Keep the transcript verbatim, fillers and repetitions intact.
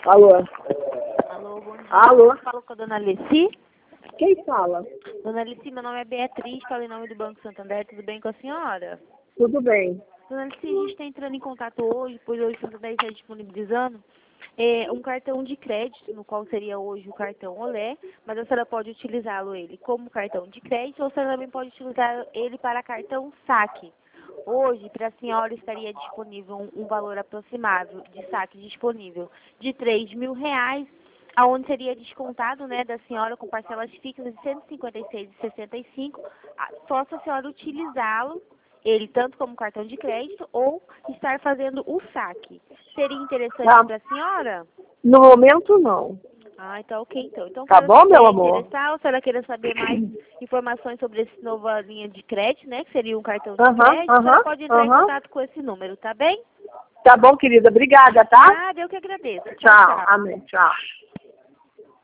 Alô? Alô, bom dia. Alô? Falo com a dona Alessi. Quem fala? Dona Alessi, meu nome é Beatriz, falo em nome do Banco Santander. Tudo bem com a senhora? Tudo bem. Dona Alessi, a gente está entrando em contato hoje, pois hoje o Santander está disponibilizando é, um cartão de crédito, no qual seria hoje o cartão Olé, mas a senhora pode utilizá-lo ele como cartão de crédito ou a senhora também pode utilizar ele para cartão saque. Hoje, para a senhora, estaria disponível um, um valor aproximado de saque disponível de três mil reais, aonde seria descontado, né, da senhora com parcelas fixas de cento e cinquenta e seis reais e sessenta e cinco centavos, só se a senhora utilizá-lo, ele tanto como cartão de crédito, ou estar fazendo o saque. Seria interessante Tá. para a senhora? No momento, não. Ah, então ok, então. Então, Tá se bom, meu ela amor? interessar, ou se ela queira saber mais informações sobre essa nova linha de crédito, né, que seria um cartão de Aham, crédito, a senhora aham, pode entrar em aham. contato com esse número, tá bem? Tá bom, querida. Obrigada, tá? Ah, eu que agradeço. Tchau, Tchau. tchau. Amém. Tchau.